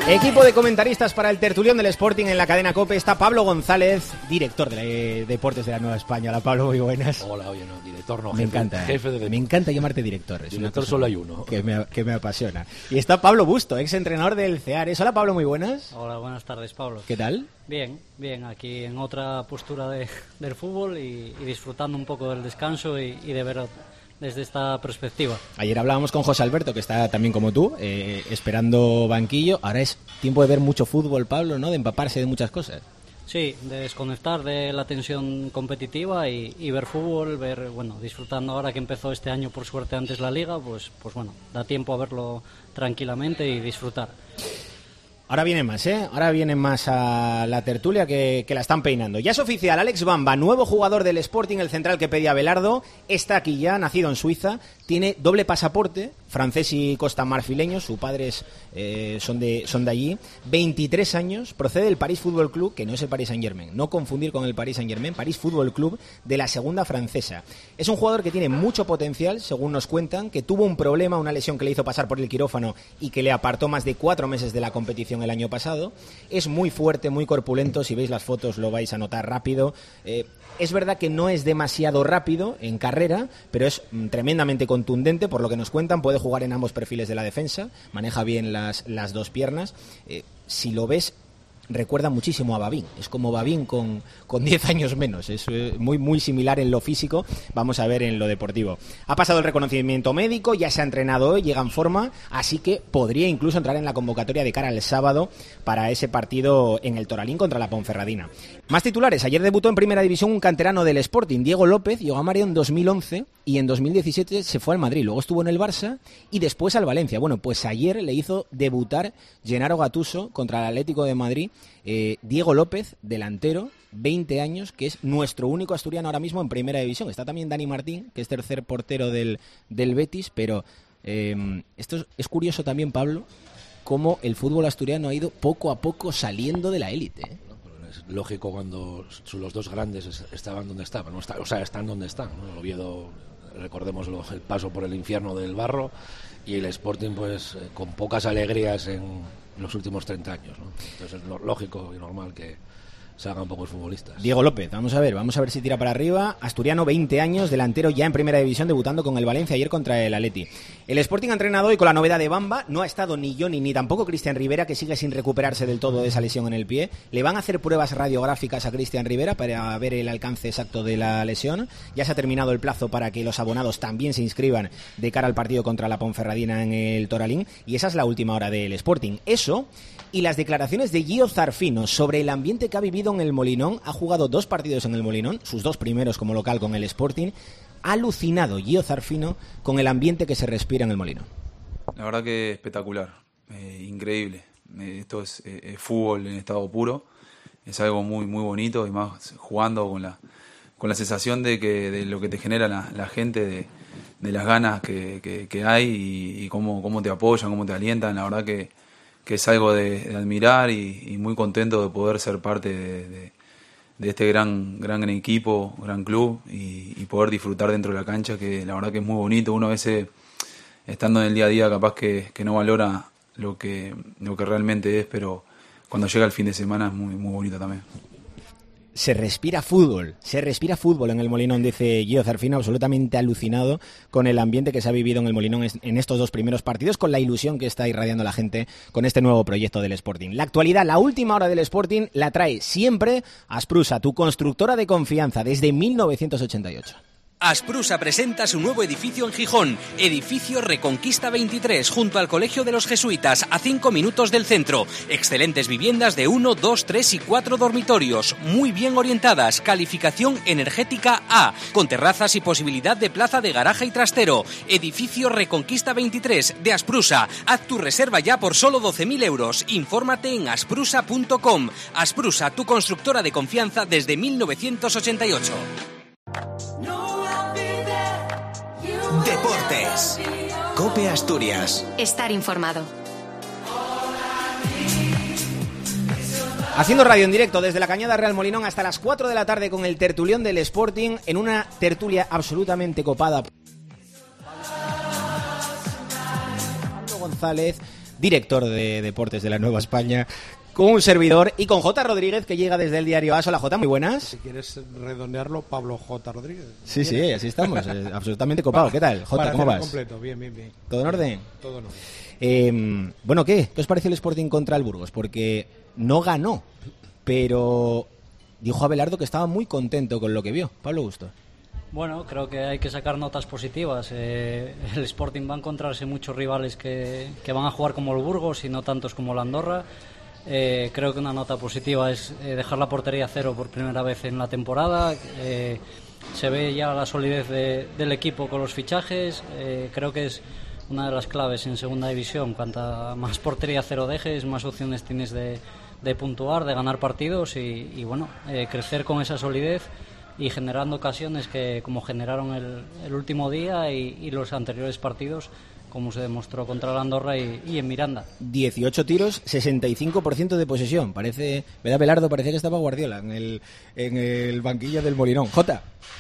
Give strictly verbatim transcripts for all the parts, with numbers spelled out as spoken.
Equipo de comentaristas para el tertulión del Sporting en la cadena COPE. Está Pablo González, director de la, eh, Deportes de la Nueva España. Hola Pablo, muy buenas. Hola, oye, no, director no, me jefe, encanta, jefe de me encanta llamarte director. Es director una solo hay uno. Que me, que me apasiona. Y está Pablo Busto, ex entrenador del Ceares. Hola Pablo, muy buenas. Hola, buenas tardes Pablo. ¿Qué tal? Bien, bien, aquí en otra postura de, del fútbol y, y disfrutando un poco del descanso y, y de ver desde esta perspectiva. Ayer hablábamos con José Alberto, que está también como tú, eh, esperando banquillo. Ahora es tiempo de ver mucho fútbol, Pablo, ¿no? De empaparse de muchas cosas. Sí, de desconectar de la tensión competitiva y, y ver fútbol, ver, bueno, disfrutando ahora que empezó este año por suerte antes la Liga, pues, pues bueno, da tiempo a verlo tranquilamente y disfrutar. Ahora vienen más, ¿eh? Ahora vienen más a la tertulia que, que la están peinando. Ya es oficial, Alex Bamba, nuevo jugador del Sporting, el central que pedía Belardo, está aquí ya, nacido en Suiza, tiene doble pasaporte, francés y costamarfileño, sus padres eh, son, de, son de allí, veintitrés años, procede del París Football Club, que no es el Paris Saint-Germain, no confundir con el Paris Saint-Germain, París Football Club de la segunda francesa. Es un jugador que tiene mucho potencial, según nos cuentan, que tuvo un problema, una lesión que le hizo pasar por el quirófano y que le apartó más de cuatro meses de la competición el año pasado. Es muy fuerte, muy corpulento, si veis las fotos lo vais a notar rápido. Eh, es verdad que no es demasiado rápido en carrera, pero es mm, tremendamente contundente, por lo que nos cuentan, puede jugar en ambos perfiles de la defensa, maneja bien las, las dos piernas. Eh, si lo ves, recuerda muchísimo a Babín, es como Babín con, con diez años menos, es eh, muy muy similar en lo físico, vamos a ver en lo deportivo. Ha pasado el reconocimiento médico, ya se ha entrenado hoy, llega en forma, así que podría incluso entrar en la convocatoria de cara al sábado para ese partido en el Toralín contra la Ponferradina. Más titulares, ayer debutó en Primera División un canterano del Sporting, Diego López, llegó a Mario en dos mil once y en dos mil diecisiete se fue al Madrid, luego estuvo en el Barça y después al Valencia. Bueno, pues ayer le hizo debutar Gennaro Gattuso contra el Atlético de Madrid. Eh, Diego López, delantero, veinte años, que es nuestro único asturiano ahora mismo en Primera División. Está también Dani Martín, que es tercer portero del, del Betis, pero eh, esto es, es curioso también, Pablo, cómo el fútbol asturiano ha ido poco a poco saliendo de la élite, ¿eh? Es lógico cuando los dos grandes estaban donde estaban, ¿no? Está, o sea, están donde están, ¿no? El Oviedo, recordemos el paso por el infierno del Barro, y el Sporting, pues, con pocas alegrías en los últimos treinta años, ¿no? Entonces es lógico y normal que se hagan pocos futbolistas. Diego López, vamos a ver, vamos a ver si tira para arriba. Asturiano, veinte años, delantero ya en Primera División, debutando con el Valencia ayer contra el Atleti. El Sporting ha entrenado hoy con la novedad de Bamba, no ha estado ni Johnny ni tampoco Cristian Rivera, que sigue sin recuperarse del todo de esa lesión en el pie. Le van a hacer pruebas radiográficas a Cristian Rivera para ver el alcance exacto de la lesión. Ya se ha terminado el plazo para que los abonados también se inscriban de cara al partido contra la Ponferradina en el Toralín, y esa es la última hora del Sporting. Eso y las declaraciones de Gio Zarfino sobre el ambiente que ha vivido en el Molinón. Ha jugado dos partidos en el Molinón, sus dos primeros como local con el Sporting. Ha alucinado Gio Zarfino con el ambiente que se respira en el Molinón. La verdad que espectacular, eh, increíble. Eh, esto es eh, fútbol en estado puro, es algo muy muy bonito, y más jugando con la con la sensación de que de lo que te genera la, la gente, de, de las ganas que, que, que hay y, y cómo, cómo te apoyan, cómo te alientan. La verdad que que es algo de, de admirar y, y muy contento de poder ser parte de, de, de este gran gran equipo, gran club, y, y poder disfrutar dentro de la cancha, que la verdad que es muy bonito. Uno a veces, estando en el día a día, capaz que, que no valora lo que, lo que realmente es, pero cuando llega el fin de semana es muy, muy bonito también. Se respira fútbol, se respira fútbol en el Molinón, dice Gio Zarfino, absolutamente alucinado con el ambiente que se ha vivido en el Molinón en estos dos primeros partidos, con la ilusión que está irradiando la gente con este nuevo proyecto del Sporting. La actualidad, la última hora del Sporting, la trae siempre Asprusa, tu constructora de confianza desde mil novecientos ochenta y ocho. Asprusa presenta su nuevo edificio en Gijón, edificio Reconquista veintitrés, junto al Colegio de los Jesuitas, a cinco minutos del centro. Excelentes viviendas de uno, dos, tres y cuatro dormitorios, muy bien orientadas, calificación energética A, con terrazas y posibilidad de plaza de garaje y trastero. Edificio Reconquista veintitrés de Asprusa. Haz tu reserva ya por solo doce mil euros. Infórmate en asprusa punto com. Asprusa, tu constructora de confianza desde mil novecientos ochenta y ocho. Deportes. COPE Asturias. Estar informado. Haciendo radio en directo desde la Cañada Real Molinón hasta las cuatro de la tarde con el tertulión del Sporting, en una tertulia absolutamente copada. Pablo González, director de deportes de la Nueva España, con un servidor y con J. Rodríguez, que llega desde el diario A S. Hola, J, muy buenas. Si quieres redondearlo, Pablo J. Rodríguez. Sí, sí, así estamos, eh, absolutamente copado. ¿Qué tal, J, cómo vas? Completo, bien, bien, bien. ¿Todo en orden? Todo en orden. Eh, bueno, ¿qué? ¿Qué os pareció el Sporting contra el Burgos? Porque no ganó, pero dijo Abelardo que estaba muy contento con lo que vio. Pablo Gusto. Bueno, creo que hay que sacar notas positivas. Eh, el Sporting va a encontrarse muchos rivales que, que van a jugar como el Burgos y no tantos como el Andorra. Eh, creo que una nota positiva es eh, dejar la portería a cero por primera vez en la temporada. Eh, se ve ya la solidez de, del equipo con los fichajes. Eh, creo que es una de las claves en segunda división. Cuanta más portería a cero dejes, más opciones tienes de, de puntuar, de ganar partidos y, y bueno, eh, crecer con esa solidez y generando ocasiones que como generaron el, el último día y, y los anteriores partidos, como se demostró contra el Andorra y, y en Miranda. dieciocho tiros, sesenta y cinco por ciento de posesión. Parece, ¿verdad, Belardo? Parecía que estaba Guardiola en el, en el banquillo del Molinón. Jota.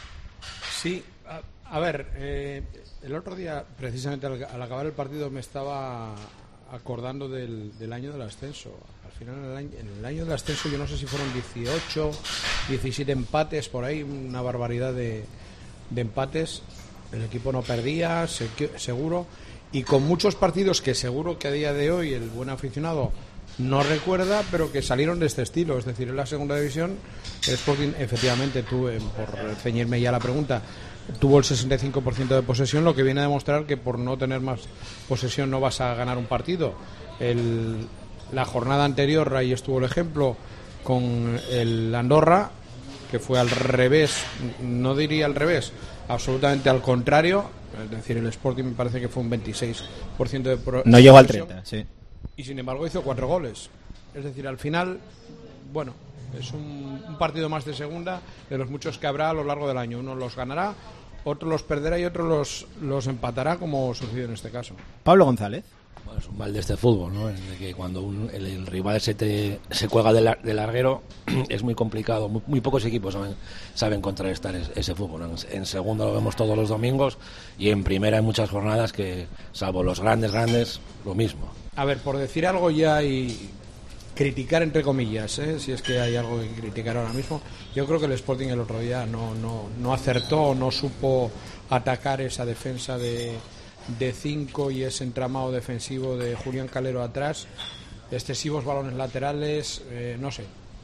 Sí, a, a ver, eh, el otro día, precisamente al, al acabar el partido, me estaba acordando del, del año del ascenso. Al final, en el, año, en el año del ascenso, yo no sé si fueron dieciocho, diecisiete empates, por ahí, una barbaridad de, de empates. El equipo no perdía, se, seguro, y con muchos partidos que seguro que a día de hoy el buen aficionado no recuerda, pero que salieron de este estilo. Es decir, en la segunda división, el Sporting, efectivamente, tuve, por ceñirme ya la pregunta, tuvo el sesenta y cinco por ciento de posesión, lo que viene a demostrar que por no tener más posesión no vas a ganar un partido. El, la jornada anterior, ahí estuvo el ejemplo con el Andorra, que fue al revés, no diría al revés, absolutamente al contrario. Es decir, el Sporting me parece que fue un veintiséis por ciento de posesión. No llegó al treinta, sí. Y sin embargo hizo cuatro goles. Es decir, al final, bueno, es un, un partido más de segunda de los muchos que habrá a lo largo del año. Uno los ganará, otro los perderá y otro los, los empatará, como sucedió en este caso. Pablo González. Bueno, es un mal de este fútbol, ¿no? De que cuando un, el, el rival se, te, se cuelga de, la, de larguero es muy complicado. Muy, muy pocos equipos saben, saben contrarrestar es, ese fútbol. En, en segunda lo vemos todos los domingos y en primera hay muchas jornadas que, salvo los grandes, grandes, lo mismo. A ver, por decir algo ya y criticar entre comillas, ¿eh? Si es que hay algo que criticar ahora mismo, yo creo que el Sporting el otro día no, no, no acertó, no supo atacar esa defensa de, de cinco y ese entramado defensivo de Julián Calero atrás, excesivos balones laterales, eh, no sé.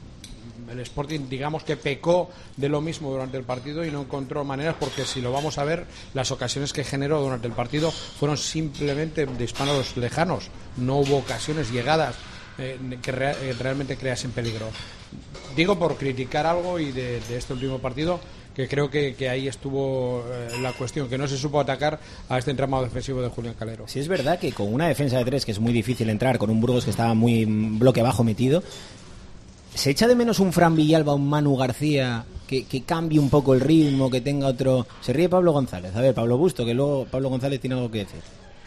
El Sporting, digamos que pecó de lo mismo durante el partido y no encontró maneras, porque si lo vamos a ver, las ocasiones que generó durante el partido fueron simplemente disparos lejanos, no hubo ocasiones llegadas eh, que rea- eh, realmente creasen peligro. Digo por criticar algo y de, de este último partido, que creo que, que ahí estuvo eh, la cuestión, que no se supo atacar a este entramado defensivo de Julián Calero. Sí, es verdad que con una defensa de tres, que es muy difícil entrar, con un Burgos que estaba muy bloque bajo metido, ¿se echa de menos un Fran Villalba, un Manu García, que, que cambie un poco el ritmo, que tenga otro...? Se ríe Pablo González. A ver, Pablo Busto, que luego Pablo González tiene algo que decir.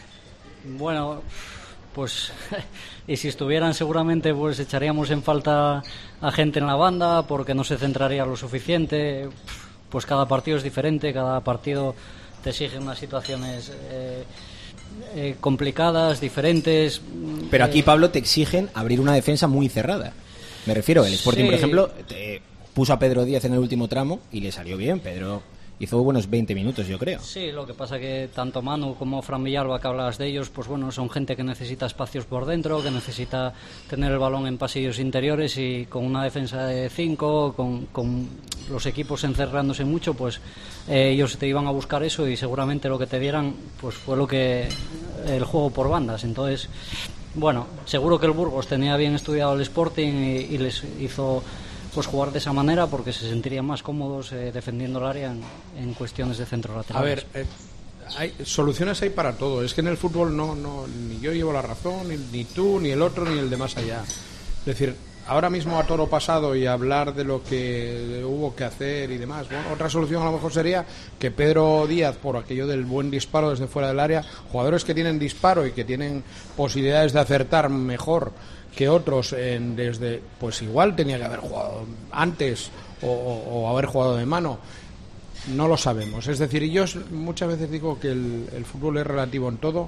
Bueno, pues y si estuvieran seguramente pues echaríamos en falta a gente en la banda porque no se centraría lo suficiente. Pues cada partido es diferente, cada partido te exige unas situaciones eh, eh, complicadas, diferentes. Pero aquí, eh, Pablo, te exigen abrir una defensa muy cerrada. Me refiero, el Sporting, Sí. por ejemplo, te puso a Pedro Díaz en el último tramo y le salió bien. Pedro hizo buenos veinte minutos, yo creo. Sí, lo que pasa que tanto Manu como Fran Villalba, que hablabas de ellos, pues bueno, son gente que necesita espacios por dentro, que necesita tener el balón en pasillos interiores, y con una defensa de cinco, con, con los equipos encerrándose mucho, pues eh, ellos te iban a buscar eso y seguramente lo que te dieran pues fue lo que el juego por bandas. Entonces, bueno, seguro que el Burgos tenía bien estudiado el Sporting y, y les hizo pues jugar de esa manera porque se sentirían más cómodos eh, defendiendo el área en, en cuestiones de centro lateral. A ver, eh, hay soluciones hay para todo. Es que en el fútbol no, no ni yo llevo la razón, ni, ni tú, ni el otro, ni el de más allá. Es decir, ahora mismo a toro pasado y hablar de lo que hubo que hacer y demás. Bueno, otra solución a lo mejor sería que Pedro Díaz, por aquello del buen disparo desde fuera del área, jugadores que tienen disparo y que tienen posibilidades de acertar mejor que otros en, desde, pues igual tenía que haber jugado antes o, o, o haber jugado de mano. No lo sabemos. Es decir, yo muchas veces digo que el, el fútbol es relativo en todo,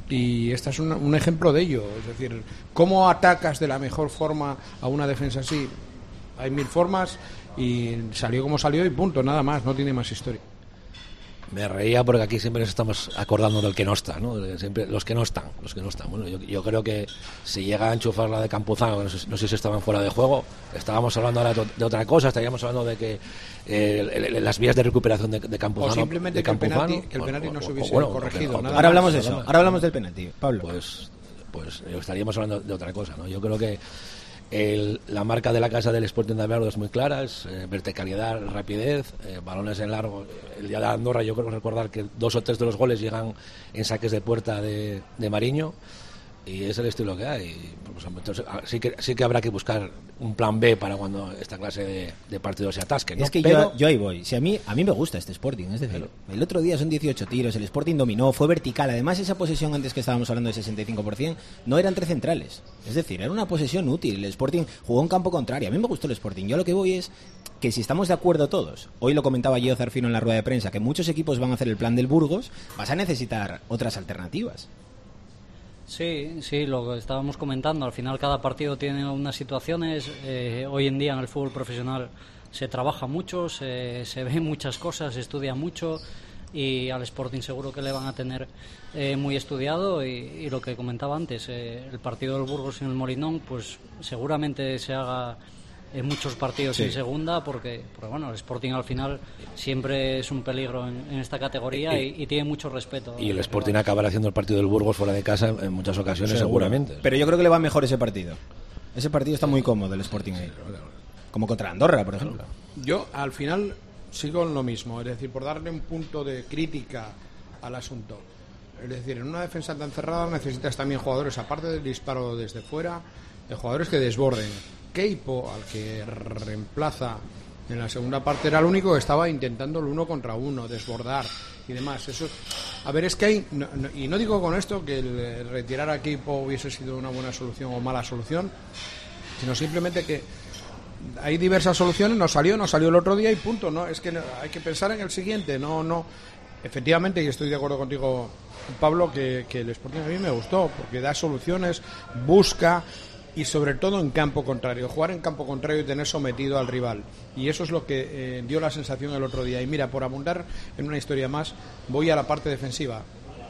Y este es un, un ejemplo de ello. Es decir, ¿cómo atacas de la mejor forma a una defensa así? Hay mil formas y salió como salió y punto, nada más, no tiene más historia. Me reía porque aquí siempre nos estamos acordando del que no está, ¿no? Siempre los que no están, los que no están. Bueno, yo, yo creo que si llega a enchufar la de Campuzano, no sé, no sé si estaban fuera de juego, estábamos hablando ahora de otra cosa, estaríamos hablando de que eh, las vías de recuperación de, de Campuzano, o simplemente de que el Campuzano, penalti, que el penalti no se hubiese bueno, corregido. o, nada ahora hablamos más. de eso, ahora hablamos del penalti, Pablo. Pues, pues estaríamos hablando de otra cosa, ¿no? Yo creo que El, la marca de la casa del Sporting de Abelardo es muy clara, es eh, verticalidad, rapidez, eh, balones en largo. El día de Andorra yo creo recordar que dos o tres de los goles llegan en saques de puerta de, de Mariño, y es el estilo que hay. Pues, entonces, sí, que, sí que habrá que buscar un plan B para cuando esta clase de, de partidos se atasquen, ¿no? Es que Pero, yo, yo ahí voy. Si a mí a mí me gusta este Sporting, es decir, claro. El otro día son dieciocho tiros, el Sporting dominó, fue vertical. Además, esa posesión antes que estábamos hablando de sesenta y cinco por ciento no era entre centrales. Es decir, era una posesión útil. El Sporting jugó en campo contrario. A mí me gustó el Sporting. Yo lo que voy es que si estamos de acuerdo todos, hoy lo comentaba Gio Zarfino en la rueda de prensa, que muchos equipos van a hacer el plan del Burgos, vas a necesitar otras alternativas. Sí, sí, lo que estábamos comentando, al final cada partido tiene unas situaciones, eh, hoy en día en el fútbol profesional se trabaja mucho, se, se ven muchas cosas, se estudia mucho, y al Sporting seguro que le van a tener eh, muy estudiado, y, y lo que comentaba antes, eh, el partido del Burgos en el Molinón, pues seguramente se haga en muchos partidos sí. en segunda, porque, porque bueno, el Sporting al final siempre es un peligro en, en esta categoría y, y, y tiene mucho respeto. Y el Sporting acabará haciendo el partido del Burgos fuera de casa en muchas ocasiones, seguro, seguramente. Pero yo creo que le va mejor ese partido. Ese partido está muy cómodo el Sporting ahí. Como contra Andorra, por ejemplo. Yo al final sigo en lo mismo, es decir, por darle un punto de crítica al asunto. Es decir, en una defensa tan cerrada necesitas también jugadores, aparte del disparo desde fuera, de jugadores que desborden. Keipo, al que reemplaza en la segunda parte, era el único que estaba intentando el uno contra uno, desbordar y demás. Eso, a ver, es que hay, no, no, y no digo con esto que el retirar a Keipo hubiese sido una buena solución o mala solución, sino simplemente que hay diversas soluciones, no salió, no salió el otro día y punto. No, es que no, hay que pensar en el siguiente, no, no. Efectivamente, y estoy de acuerdo contigo, Pablo, que, que el Sporting a mí me gustó, porque da soluciones, busca. Y sobre todo en campo contrario, jugar en campo contrario y tener sometido al rival. Y eso es lo que eh, dio la sensación el otro día. Y mira, por abundar en una historia más, voy a la parte defensiva.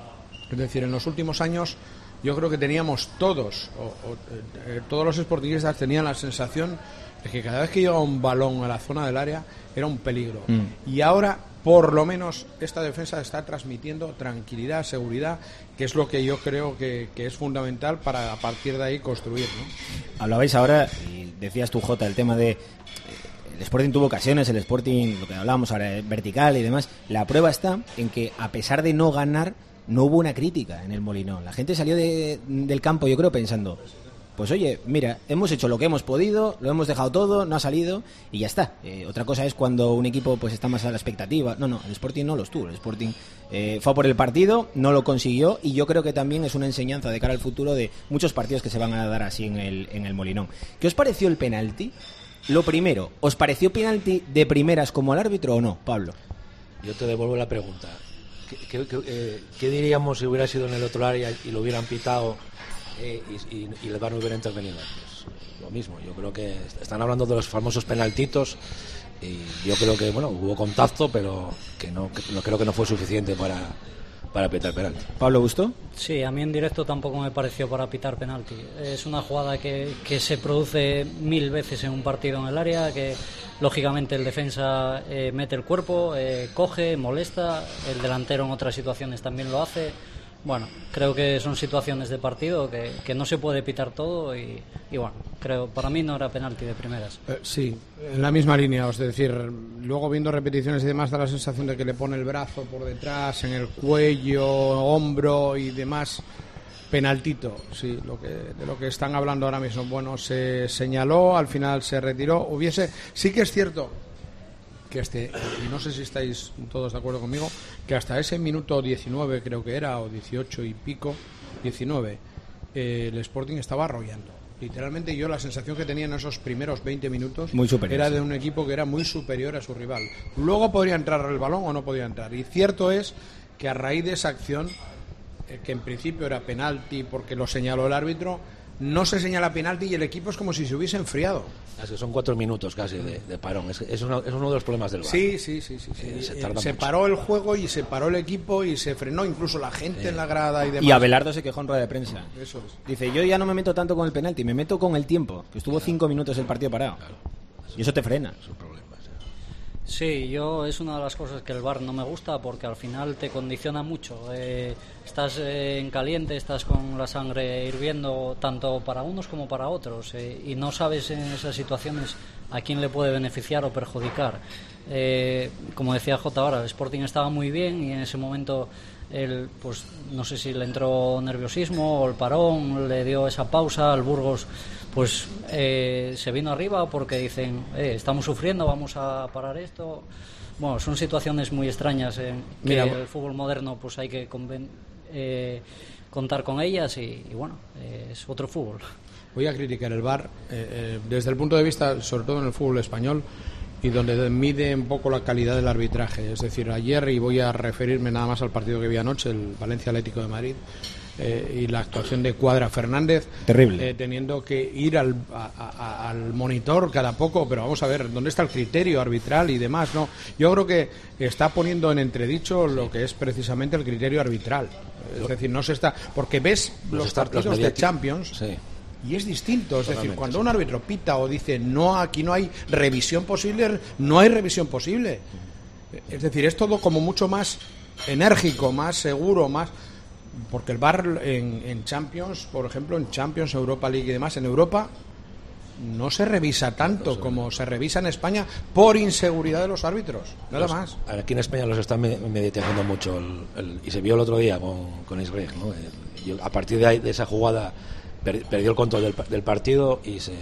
Es decir, en los últimos años yo creo que teníamos todos, o, o, eh, todos los sportingistas tenían la sensación de que cada vez que llegaba un balón a la zona del área era un peligro. Mm. Y ahora, por lo menos, esta defensa está transmitiendo tranquilidad, seguridad, que es lo que yo creo que, que es fundamental para a partir de ahí construir, ¿no? Hablabais ahora, y decías tú, Jota, el tema de eh, el Sporting tuvo ocasiones, el Sporting, lo que hablábamos ahora, vertical y demás. La prueba está en que, a pesar de no ganar, no hubo una crítica en el Molinón. La gente salió de, del campo, yo creo, pensando, pues oye, mira, hemos hecho lo que hemos podido, lo hemos dejado todo, no ha salido y ya está. Eh, otra cosa es cuando un equipo pues está más a la expectativa. No, no, el Sporting no lo estuvo. El Sporting eh, fue por el partido, no lo consiguió, y yo creo que también es una enseñanza de cara al futuro de muchos partidos que se van a dar así en el, en el Molinón. ¿Qué os pareció el penalti? Lo primero, ¿os pareció penalti de primeras como al árbitro o no, Pablo? Yo te devuelvo la pregunta. ¿Qué, qué, qué, eh, ¿qué diríamos si hubiera sido en el otro área y lo hubieran pitado eh, y, y, y el V A R no hubiera intervenido? Pues lo mismo. Yo creo que están hablando de los famosos penaltitos y yo creo que, bueno, hubo contacto, pero que no, que no creo que no fue suficiente para, para pitar penalti. ¿Pablo Busto? Sí, a mí en directo tampoco me pareció para pitar penalti. Es una jugada que, que se produce mil veces en un partido en el área, que lógicamente el defensa eh, mete el cuerpo, eh, coge, molesta, el delantero en otras situaciones también lo hace. Bueno, creo que son situaciones de partido que, que no se puede pitar todo y, y bueno, creo, para mí no era penalti de primeras. Eh, sí, en la misma línea, es decir, luego viendo repeticiones y demás da la sensación de que le pone el brazo por detrás, en el cuello, hombro y demás. Penaltito, sí, lo que, de lo que están hablando ahora mismo. Bueno, se señaló, al final se retiró. Hubiese, sí que es cierto que este, y no sé si estáis todos de acuerdo conmigo, que hasta ese minuto diecinueve creo que era, o dieciocho y pico, diecinueve, eh, el Sporting estaba arrollando. Literalmente yo la sensación que tenía en esos primeros veinte minutos muy superior, era sí, de un equipo que era muy superior a su rival. Luego podría entrar el balón o no podía entrar. Y cierto es que a raíz de esa acción que en principio era penalti porque lo señaló el árbitro, no se señala penalti y el equipo es como si se hubiese enfriado. Es que son cuatro minutos casi de, de parón. Es, es, uno, es uno de los problemas del V A R. Sí, sí, sí, sí, sí. Eh, se Eh, tarda se mucho. paró el juego y se paró el equipo y se frenó incluso la gente Sí. en la grada y demás. Y Abelardo se quejó en rueda de prensa. Eso es. Dice, yo ya no me meto tanto con el penalti, me meto con el tiempo, que estuvo cinco minutos el partido parado. Y eso te frena. Es un problema. Sí. Sí, yo es una de las cosas que el V A R no me gusta porque al final te condiciona mucho. Eh, estás eh, en caliente, estás con la sangre hirviendo tanto para unos como para otros eh, y no sabes en esas situaciones a quién le puede beneficiar o perjudicar. Eh, como decía Jota ahora, el Sporting estaba muy bien y en ese momento él, pues no sé si le entró nerviosismo o el parón, le dio esa pausa al Burgos. Pues eh, se vino arriba porque dicen, eh, estamos sufriendo, vamos a parar esto. Bueno, son situaciones muy extrañas en que Mira, el fútbol moderno pues hay que conven- eh, contar con ellas y, y bueno, eh, es otro fútbol. Voy a criticar el V A R eh, eh, desde el punto de vista, sobre todo en el fútbol español, y donde mide un poco la calidad del arbitraje. Es decir, ayer, y voy a referirme nada más al partido que vi anoche, el Valencia Atlético de Madrid, eh, y la actuación de Cuadra Fernández, Terrible. eh, teniendo que ir al, a- a- al monitor cada poco, pero vamos a ver dónde está el criterio arbitral y demás, ¿no? Yo creo que está poniendo en entredicho lo que es precisamente el criterio arbitral. Es decir, no se está, porque ves Los los, está- los partidos de mediati- Champions. Sí. Y es distinto, es decir, Totalmente, cuando sí. un árbitro pita o dice no, aquí no hay revisión posible, no hay revisión posible. Es decir, es todo como mucho más enérgico, más seguro, más. Porque el V A R en, en Champions, por ejemplo, en Champions, Europa League y demás, en Europa no se revisa tanto como se revisa en España por inseguridad de los árbitros, nada Los- más. Aquí en España los están me- mediatizando mucho el- el- y se vio el otro día con, con Israel, ¿no? El- y a partir de, ahí, de esa jugada per- perdió el control del, pa- del partido y se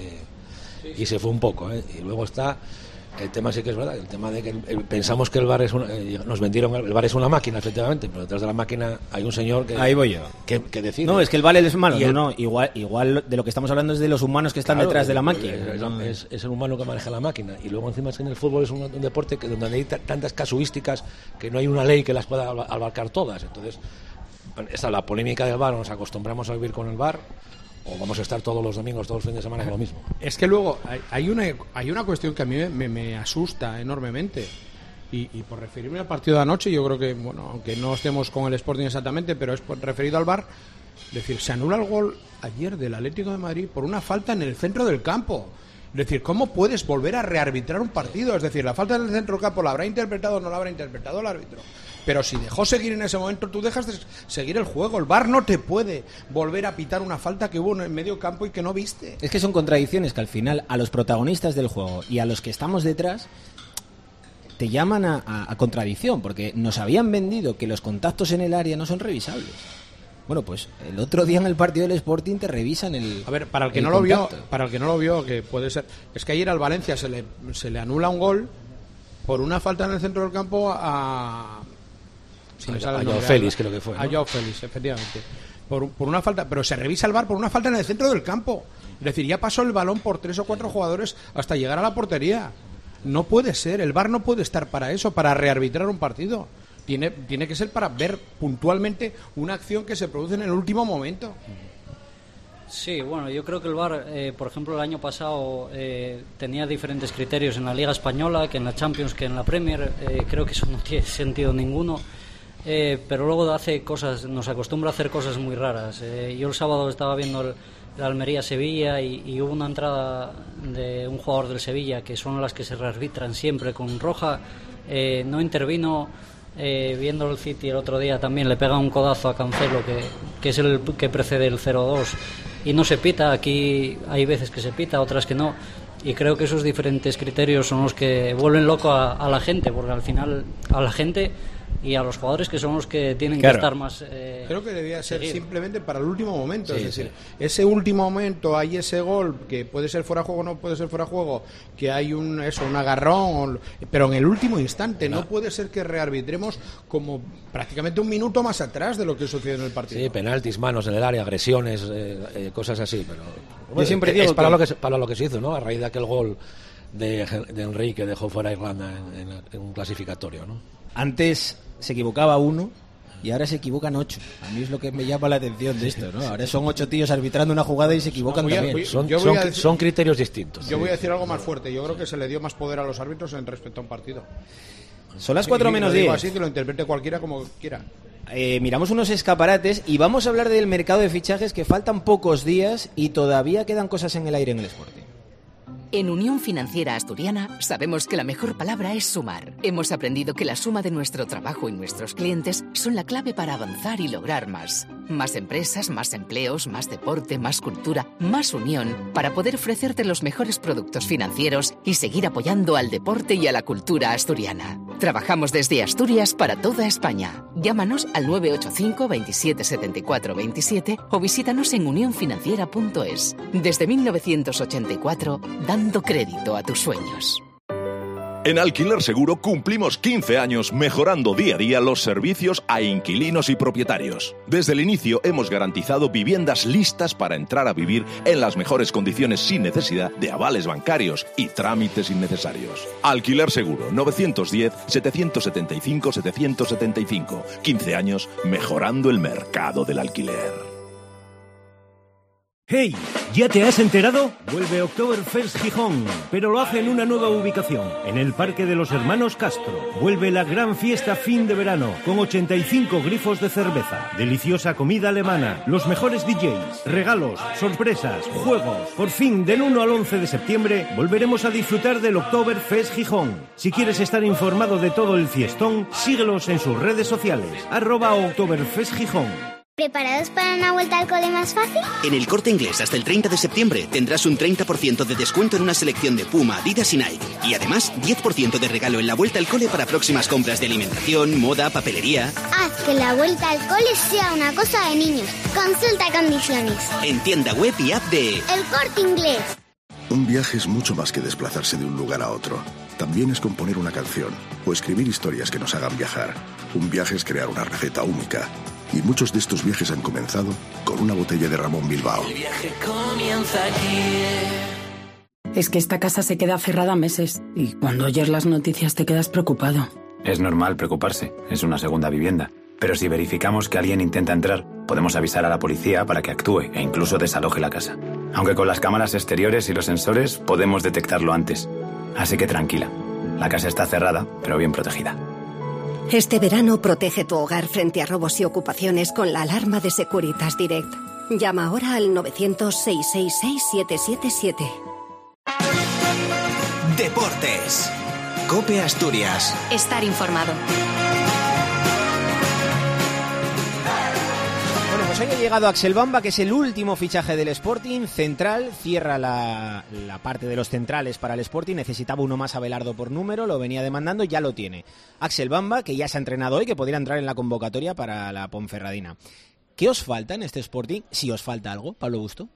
y se fue un poco, ¿eh? Y luego está el tema, sí que es verdad, el tema de que el- el- pensamos que el V A R es una, eh, nos vendieron el, el V A R es una máquina, efectivamente, pero detrás de la máquina hay un señor que Ahí voy yo. que, que decide. No, es que el vale es malo. Y No, el- no, igual, igual de lo que estamos hablando es de los humanos que están Claro, detrás de la es- máquina. Es, No, es- es el humano que maneja la máquina. Y luego encima es que en el fútbol es un, un deporte que donde hay ta- tantas casuísticas que no hay una ley que las pueda ab- abarcar todas. Entonces, bueno, esta es la polémica del V A R, nos acostumbramos a vivir con el V A R o vamos a estar todos los domingos, todos los fines de semana con lo mismo. Es que luego hay, hay una hay una cuestión que a mí me, me asusta enormemente y, y por referirme al partido de anoche, yo creo que, bueno, aunque no estemos con el Sporting exactamente, pero es por- referido al V A R, es decir, se anula el gol ayer del Atlético de Madrid por una falta en el centro del campo. Es decir, ¿cómo puedes volver a rearbitrar un partido? Es decir, la falta en el centro del campo la habrá interpretado o no la habrá interpretado el árbitro. Pero si dejó seguir en ese momento, tú dejas de seguir el juego. El V A R no te puede volver a pitar una falta que hubo en el medio campo y que no viste. Es que son contradicciones que al final a los protagonistas del juego y a los que estamos detrás te llaman a, a- a contradicción, porque nos habían vendido que los contactos en el área no son revisables. Bueno, pues el otro día en el partido del Sporting te revisan el A ver, para el que el no lo vio, contacto. para el que no lo vio, que puede ser, es que ayer al Valencia se le, se le anula un gol por una falta en el centro del campo a si me A- sale a el Joao nombre, Félix, creo que fue, ¿no? A Joao Félix, efectivamente. Por, por una falta, pero se revisa el V A R por una falta en el centro del campo. Es decir, ya pasó el balón por tres o cuatro jugadores hasta llegar a la portería. No puede ser, el V A R no puede estar para eso, para rearbitrar un partido. Tiene, tiene que ser para ver puntualmente una acción que se produce en el último momento. Sí, bueno, yo creo que el V A R, eh, por ejemplo, el año pasado eh, tenía diferentes criterios en la Liga Española, que en la Champions, que en la Premier. Eh, creo que eso no tiene sentido ninguno. Eh, pero luego hace cosas, nos acostumbra a hacer cosas muy raras. Eh, yo el sábado estaba viendo el, el Almería-Sevilla y, y hubo una entrada de un jugador del Sevilla, que son las que se rearbitran siempre con roja. Eh, no intervino. Eh, viendo el City el otro día también le pega un codazo a Cancelo, que, que es el que precede el cero dos, y no se pita. Aquí hay veces que se pita, otras que no, y creo que esos diferentes criterios son los que vuelven loco a, a la gente, porque al final a la gente y a los jugadores, que son los que tienen Claro. que estar más eh, Creo que debía ser seguir. simplemente para el último momento. Sí, es decir, sí. ese último momento hay ese gol que puede ser fuera de juego o no puede ser fuera de juego, que hay un eso un agarrón, o- pero en el último instante. No. No. puede ser que rearbitremos como prácticamente un minuto más atrás de lo que sucedió en el partido. Sí, penaltis, manos en el área, agresiones, eh, eh, cosas así, pero Yo siempre es, digo es para que- lo que se- para lo que se hizo, ¿no? A raíz de aquel gol de, de Henry que dejó fuera a Irlanda en, en- en un clasificatorio, ¿no? Antes se equivocaba uno y ahora se equivocan ocho. A mí es lo que me llama la atención de esto, ¿no? Ahora son ocho tíos arbitrando una jugada y se equivocan Voy a- también. voy- Son, yo voy son- a decir- son criterios distintos. Yo voy a decir algo más fuerte. Yo creo que se le dio más poder a los árbitros en respecto a un partido. Son las cuatro Y menos lo digo diez. así, que lo interprete cualquiera como quiera. Eh, miramos unos escaparates y vamos a hablar del mercado de fichajes, que faltan pocos días y todavía quedan cosas en el aire en el Sporting. En Unión Financiera Asturiana sabemos que la mejor palabra es sumar. Hemos aprendido que la suma de nuestro trabajo y nuestros clientes son la clave para avanzar y lograr más. Más empresas, más empleos, más deporte, más cultura, más unión, para poder ofrecerte los mejores productos financieros y seguir apoyando al deporte y a la cultura asturiana. Trabajamos desde Asturias para toda España. Llámanos al nueve ocho cinco, veintisiete, setenta y cuatro, veintisiete o visítanos en unión financiera punto es. Desde mil novecientos ochenta y cuatro, dando crédito a tus sueños. En Alquiler Seguro cumplimos quince años mejorando día a día los servicios a inquilinos y propietarios. Desde el inicio hemos garantizado viviendas listas para entrar a vivir en las mejores condiciones sin necesidad de avales bancarios y trámites innecesarios. Alquiler Seguro nueve uno cero, siete siete cinco, siete siete cinco. quince años mejorando el mercado del alquiler. ¡Hey! ¿Ya te has enterado? Vuelve Oktoberfest Gijón, pero lo hace en una nueva ubicación, en el Parque de los Hermanos Castro. Vuelve la gran fiesta fin de verano, con ochenta y cinco grifos de cerveza, deliciosa comida alemana, los mejores D Js, regalos, sorpresas, juegos. Por fin, del uno al once de septiembre, volveremos a disfrutar del Oktoberfest Gijón. Si quieres estar informado de todo el fiestón, síguelos en sus redes sociales, arroba Oktoberfest Gijón. ¿Preparados para una vuelta al cole más fácil? En El Corte Inglés hasta el treinta de septiembre tendrás un treinta por ciento de descuento en una selección de Puma, Adidas y Nike. Y además diez por ciento de regalo en la vuelta al cole para próximas compras de alimentación, moda, papelería. Haz que la vuelta al cole sea una cosa de niños. Consulta condiciones. En tienda web y app de El Corte Inglés. Un viaje es mucho más que desplazarse de un lugar a otro. También es componer una canción o escribir historias que nos hagan viajar. Un viaje es crear una receta única. Y muchos de estos viajes han comenzado con una botella de Ramón Bilbao. El viaje comienza aquí. Es que esta casa se queda cerrada meses y cuando oyes las noticias te quedas preocupado. Es normal preocuparse, es una segunda vivienda. Pero si verificamos que alguien intenta entrar, podemos avisar a la policía para que actúe e incluso desaloje la casa. Aunque con las cámaras exteriores y los sensores podemos detectarlo antes. Así que tranquila, la casa está cerrada, pero bien protegida. Este verano protege tu hogar frente a robos y ocupaciones con la alarma de Securitas Direct. Llama ahora al nueve cero cero, seis seis seis, siete siete siete. Deportes. COPE Asturias. Estar informado. Bueno, pues hoy ha llegado Axel Bamba, que es el último fichaje del Sporting. Central, cierra la, la parte de los centrales para el Sporting. Necesitaba uno más, Abelardo, por número, lo venía demandando, ya lo tiene. Axel Bamba, que ya se ha entrenado hoy, que podría entrar en la convocatoria para la Ponferradina. ¿Qué os falta en este Sporting? Si os falta algo, Pablo Busto.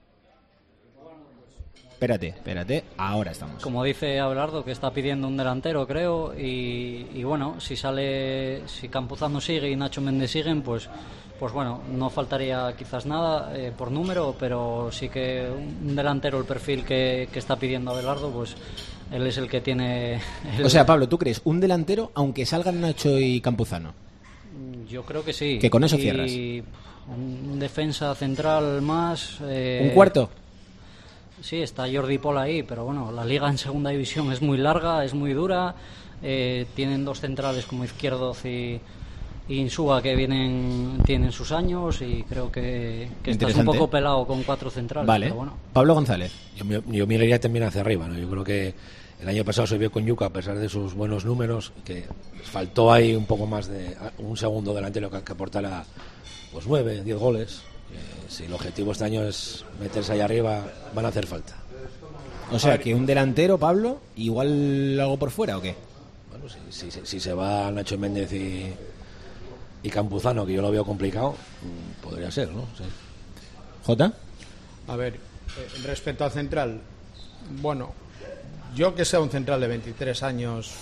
Espérate, espérate, ahora estamos. Como dice Abelardo, que está pidiendo un delantero, creo, y, y bueno, si sale, si Campuzano sigue y Nacho Méndez siguen, pues pues bueno, no faltaría quizás nada eh, por número, pero sí que un delantero, el perfil que, que está pidiendo Abelardo, pues él es el que tiene... El... O sea, Pablo, ¿tú crees un delantero aunque salgan Nacho y Campuzano? Yo creo que sí. Que con eso y cierras. Un defensa central más... Eh... ¿Un cuarto? Sí, está Jordi Pola ahí, pero bueno, la liga en segunda división es muy larga, es muy dura. Eh, tienen dos centrales como Izquierdoz y... y Insúa, que vienen tienen sus años, y creo que, que estás un poco pelado con cuatro centrales. Vale. Pero bueno. Pablo González. Yo, yo miraría también hacia arriba, ¿no? Yo creo que el año pasado se vio con Yuca, a pesar de sus buenos números, que faltó ahí un poco más de un segundo delantero que, que aportara pues nueve, diez goles. Eh, si el objetivo este año es meterse ahí arriba, van a hacer falta. O sea, que un delantero, Pablo, igual algo por fuera, ¿o qué? Bueno, si, si, si se va Nacho Méndez y y Campuzano, que yo lo veo complicado, podría ser, ¿no? Sí. ¿Jota? A ver, eh, respecto al central, bueno, yo que sea un central de veintitrés años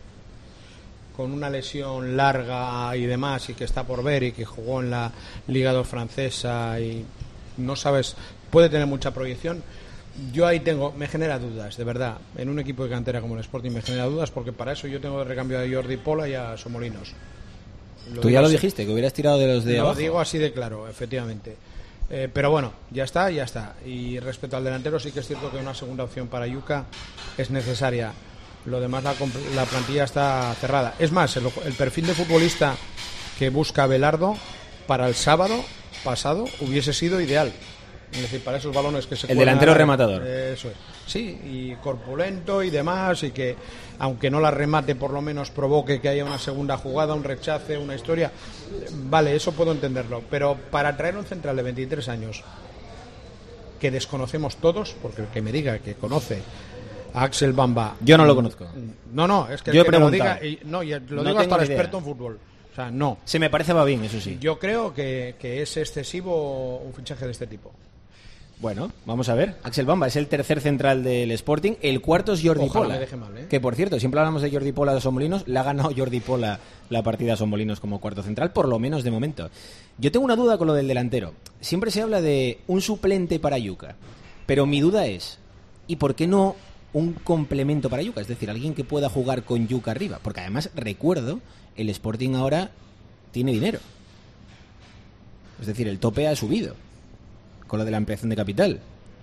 con una lesión larga y demás, y que está por ver, y que jugó en la Liga dos francesa y no sabes, puede tener mucha proyección. Yo ahí tengo, me genera dudas, de verdad. En un equipo de cantera como el Sporting me genera dudas, porque para eso yo tengo de recambio a Jordi Pola y a Somolinos. Lo Tú ya lo así. dijiste, que hubieras tirado de los de Lo abajo. digo así de claro, efectivamente. Eh, pero bueno, ya está, ya está. Y respecto al delantero, sí que es cierto que una segunda opción para Yuka es necesaria. Lo demás, la, la plantilla está cerrada. Es más, el, el perfil de futbolista que busca Abelardo para el sábado pasado hubiese sido ideal. Es decir, para esos balones que se el delantero rematador. Eso es. Sí, y corpulento y demás, y que aunque no la remate, por lo menos provoque que haya una segunda jugada, un rechace, una historia. Vale, eso puedo entenderlo. Pero para traer un central de veintitrés años que desconocemos todos, porque el que me diga que conoce a Axel Bamba... Yo no lo conozco. No, no, es que, Yo el que he me lo diga... preguntado. Y, no, y lo No digo hasta el tengo ni experto idea. en fútbol. O sea, no. Se me parece Babín, eso sí. Yo creo que, que es excesivo un fichaje de este tipo. Bueno, vamos a ver. Axel Bamba es el tercer central del Sporting. El cuarto es Jordi Ojalá Pola. me deje mal, ¿eh? Que por cierto, siempre hablamos de Jordi Pola de Somolinos. Le ha ganado Jordi Pola la partida a Somolinos como cuarto central, por lo menos de momento. Yo tengo una duda con lo del delantero. Siempre se habla de un suplente para Yuka. Pero mi duda es, ¿y por qué no un complemento para Yuka? Es decir, alguien que pueda jugar con Yuka arriba. Porque además, recuerdo, el Sporting ahora tiene dinero. Es decir, el tope ha subido con lo de la ampliación de capital.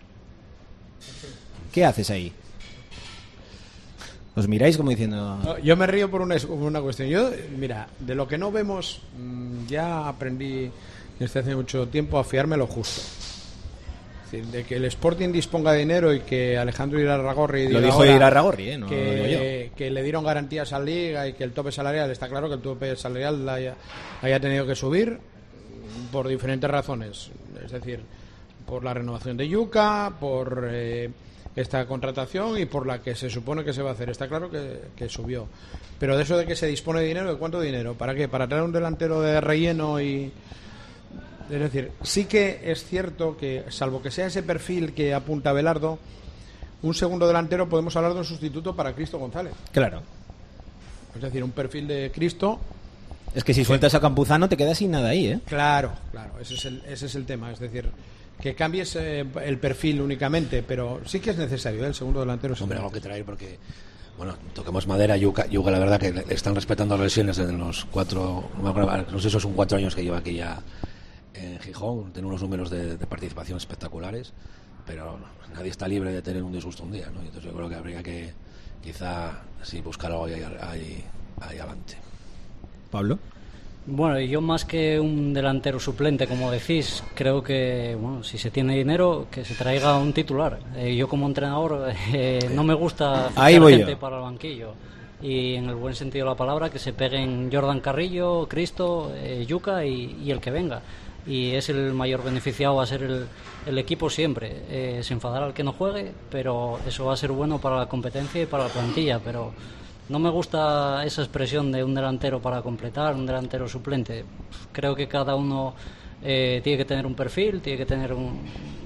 ¿Qué haces ahí? Os miráis como diciendo... No, yo me río por una, por una cuestión. Yo, mira, de lo que no vemos, mmm, ya aprendí desde hace mucho tiempo a fiarme lo justo. Es decir, de que el Sporting disponga de dinero y que Alejandro Irarragorri... Lo dijo Irarragorri, ¿eh? No que, lo digo yo. que le dieron garantías a la Liga y que el tope salarial, está claro que el tope salarial haya, haya tenido que subir por diferentes razones. Es decir, por la renovación de Yuka, por eh, esta contratación y por la que se supone que se va a hacer. Está claro que, que subió. Pero de eso de que se dispone de dinero, ¿de cuánto dinero? ¿Para qué? ¿Para traer un delantero de relleno? Y es decir, sí que es cierto que, salvo que sea ese perfil que apunta Abelardo, un segundo delantero podemos hablar de un sustituto para Cristo González. Claro. Es decir, un perfil de Cristo... Es que si sueltas a Campuzano te quedas sin nada ahí, ¿eh? Claro, claro, ese es el, ese es el tema. Es decir, que cambies eh, el perfil únicamente, pero sí que es necesario, ¿eh? El segundo delantero. Hombre, algo que traer porque, bueno, toquemos madera. Yuka, Yuka, la verdad que le están respetando las lesiones en los cuatro, no, me acuerdo, no sé, esos son cuatro años que lleva aquí ya en Gijón. Tiene unos números de, de participación espectaculares, pero nadie está libre de tener un disgusto un día, ¿no? Entonces yo creo que habría que, quizá, sí, buscar algo ahí, ahí, ahí adelante. Pablo. Bueno, yo más que un delantero suplente, como decís, creo que, bueno, si se tiene dinero, que se traiga un titular. Eh, yo como entrenador eh, no me gusta fichar gente yo. para el banquillo. Y en el buen sentido de la palabra, que se peguen Jordan Carrillo, Cristo, eh, Yuka y, y el que venga. Y es el mayor beneficiado, va a ser el, el equipo siempre. Eh, se enfadará al que no juegue, pero eso va a ser bueno para la competencia y para la plantilla, pero... No me gusta esa expresión de un delantero para completar, un delantero suplente. Creo que cada uno eh, tiene que tener un perfil, tiene que tener un,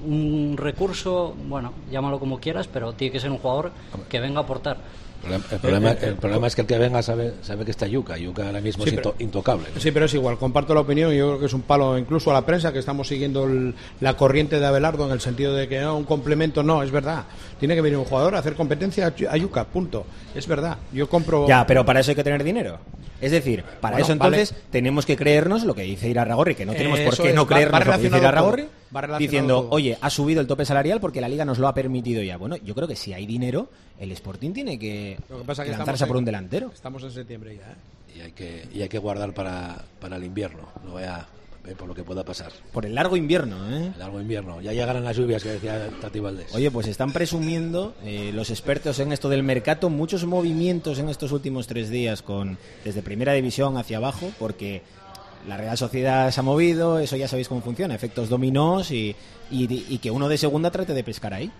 un recurso, bueno, llámalo como quieras, pero tiene que ser un jugador que venga a aportar. El problema, el problema es que el que venga sabe, sabe que está Yuka. Yuka ahora mismo sí, es pero, intocable, ¿no? Sí, pero es igual, comparto la opinión y yo creo que es un palo incluso a la prensa, que estamos siguiendo el, la corriente de Abelardo en el sentido de que no, un complemento no, es verdad. Tiene que venir un jugador a hacer competencia a Yuka, punto. Es verdad, yo compro... Ya, pero para eso hay que tener dinero. Es decir, para bueno, eso entonces vale. tenemos que creernos lo que dice Irarragorri, que no tenemos eh, por qué es, no creernos lo que dice Irarragorri, diciendo, todo. oye, ha subido el tope salarial porque la Liga nos lo ha permitido ya. Bueno, yo creo que si hay dinero, el Sporting tiene que, lo que, pasa que lanzarse en, por un delantero. Estamos en septiembre ya, ¿eh? Y hay que, y hay que guardar para, para el invierno, no vaya eh, por lo que pueda pasar. Por el largo invierno, ¿eh? El largo invierno, ya llegarán las lluvias que decía Tati Valdés. Oye, pues están presumiendo eh, los expertos en esto del mercado, muchos movimientos en estos últimos tres días, con desde Primera División hacia abajo, porque la Real Sociedad se ha movido, eso ya sabéis cómo funciona, efectos dominós y, y, y que uno de segunda trate de pescar ahí.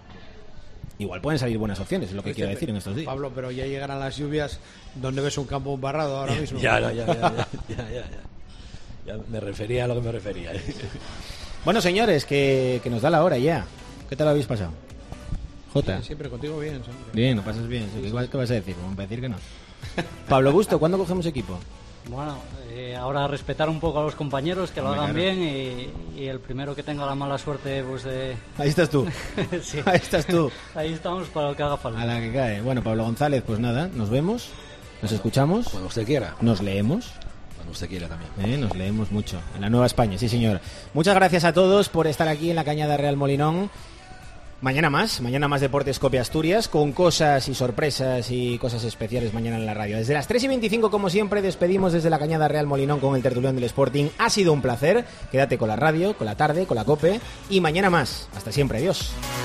Igual pueden salir buenas opciones, es lo que quiero decir en estos días. Pablo, pero ya llegarán las lluvias donde ves un campo barrado ahora mismo. ya, ya, ya, ya, ya, ya, ya, ya. Ya me refería a lo que me refería. Bueno, señores, que, que nos da la hora ya. ¿Qué tal lo habéis pasado? Jota. Sí, siempre contigo bien. Siempre. Bien, lo pasas bien. ¿Qué, ¿Qué vas a decir? ¿Cómo para decir que no? Pablo Busto, ¿cuándo cogemos equipo? Bueno, eh, ahora respetar un poco a los compañeros, que lo hagan bien y, y el primero que tenga la mala suerte, pues de... Ahí estás tú. Sí. Ahí estás tú. Ahí estamos para lo que haga falta. A la que cae. Bueno, Pablo González, pues nada, nos vemos, nos escuchamos. Cuando usted quiera. Nos leemos. cuando usted quiera también. Eh, nos leemos mucho. En la Nueva España, sí señor. Muchas gracias a todos por estar aquí en la Cañada Real Molinón. Mañana más, mañana más Deportes Cope Asturias, con cosas y sorpresas y cosas especiales mañana en la radio. Desde las tres y veinticinco, como siempre, despedimos desde la Cañada Real Molinón con el tertulión del Sporting. Ha sido un placer. Quédate con la radio, con la tarde, con la Cope. Y mañana más. Hasta siempre. Adiós.